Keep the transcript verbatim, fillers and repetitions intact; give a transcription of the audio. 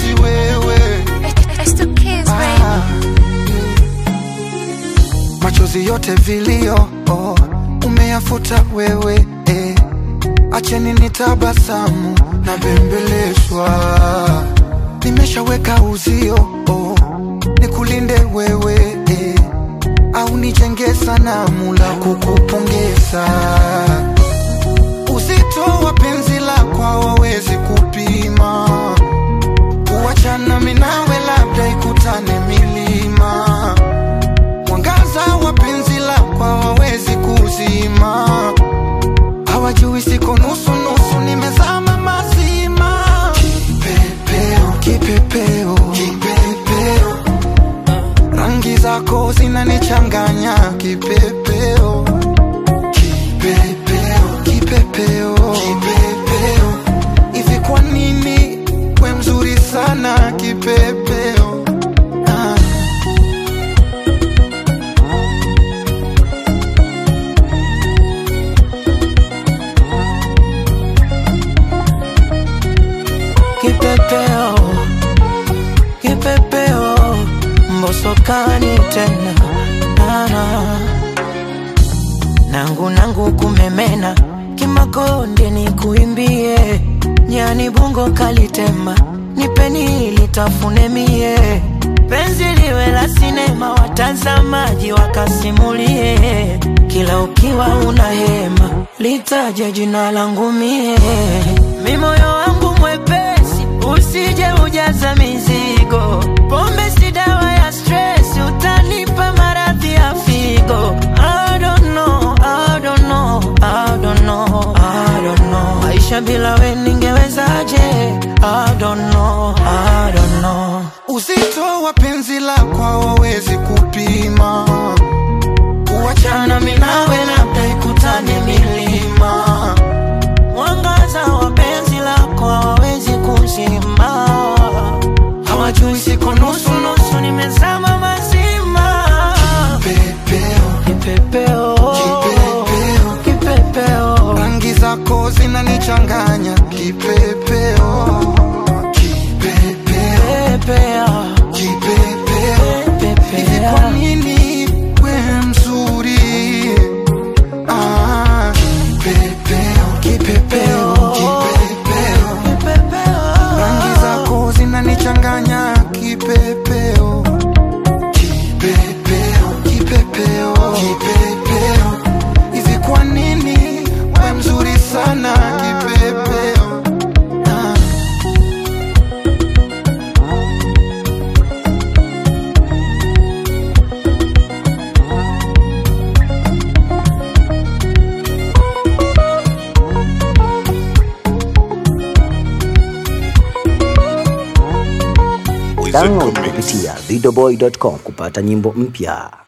mapenzi wewe. Ah, machozi yote vilio oh, umeyafuta wewe eh. Acheni nitabasamu na bembelezwa. Nimeshaweka uzio oh, nikulinde wewe eh. Au nijenge sanamu la kukupongeza. Uzito wa penzi lako hawawezi kupima. Kuachana mimi nawe labda ikutane milima. Mwangaza wa penzi lako hawawezi kuzima. Hawajui siko nusu nusu, nimezama mazima. Kipepeo, kipepeo, kipepeo, rangi zako zinanichanganya. Kipepeo, kipepeo, kipepeo, kipepeo, hivi kwa nini we mzuri sana kipepeo? Ah. Kipepeo, kipepeo, mbosokani tena nana. Nangu nangu kumemena, kimakonde ni kuimbie. Nyani bungo kalitema, nipeni litafune mie. Penzi liwe la sinema, watazamaji wakasimulie. Kila ukiwa unahema, litaje jina langu mie. Mi moyo wangu mwepesi, usije ujaza mizigo. Pombe si dawa ya stress, utanipa maradhi ya figo. I don't know, I don't know, I don't know, I don't know. Maisha bila we ningewezaje? I don't know, I don't know. Uzito wa penzi lako hawawezi kupima. Kuachana mimi nawe labda ikutane milima. Mwangaza wa penzi lako hawawezi kuzima. Hawajui siko nusu nusu, nimezama mazima. Kipepeo, kipepeo, kipepeo, kipepeo, rangi zako zinanichanganya. Kipepeo, kipepeo, kipepeo, hivi kwa nini we mzuri? Ah, kipepeo, kipepeo, kipepeo, kipepeo, rangi zako zinanichanganya. Kipepeo, kipepeo, kipepeo, kipepeo, hivi kwa nini we mzuri sana kipepeo? Ah. Download kupitia videoboy dot com kupata nyimbo mpya.